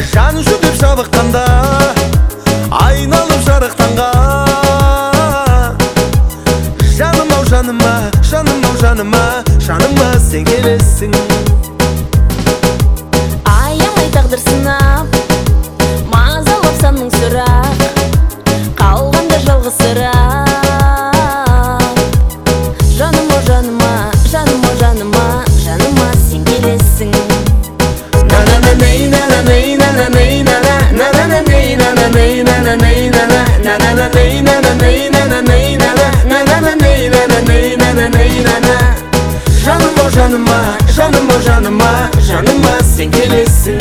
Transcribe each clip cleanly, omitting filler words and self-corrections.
Жан жүдіп жабыққанда айналып жарықтанға. Жаным ау жаныма, жаным ау жаныма, жаныма сен келесің. Аямай тағдыр сынап, мазалап саның сұрақ, қалғанда жалғызсырап. Жаным ау жаныма, жаным ау жаныма, жаныма сен келесің. Жаным ау жаныма, жаным ау жаныма, жаныма сен келесің.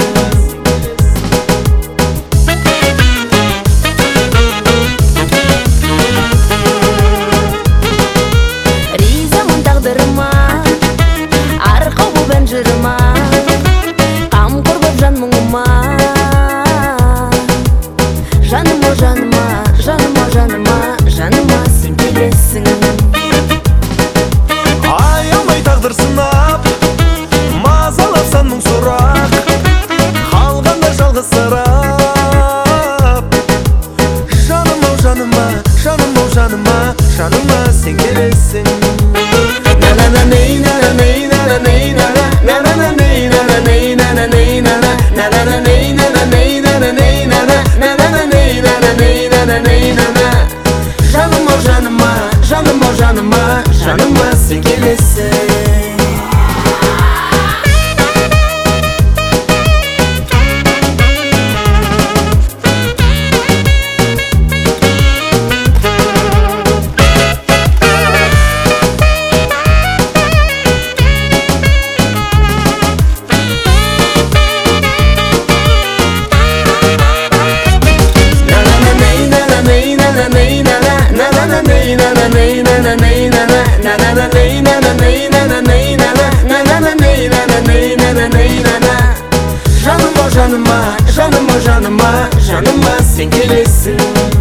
Ризамын тағдырыма, арқау боп ән жырыма, қамқор боп жан мұңыма. Жаным ау жаныма, жаным ау жаныма, жаныма сен келесің. Аямай тағдыр сынап, мазалап сан мың сұрақ, қалғанда жалғызсырап. Жаным ау жаныма, жаным ау жаныма, жаныма сен келесің. Жаным ау жаныма, жаным ау жаныма, жаныма сен келесің. Жаным ау жаныма, жаным ау жаныма, жаныма сен келесің.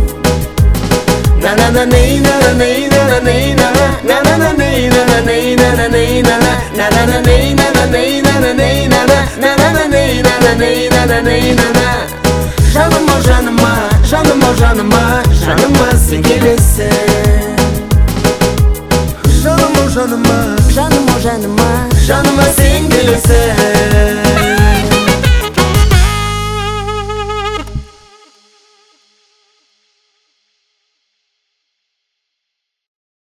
Жаным ау жаныма, жаным ау жаныма, жаныма сен келесің. Жаным ау жаныма, Жаным ау жаныма, жаныма сен келесің.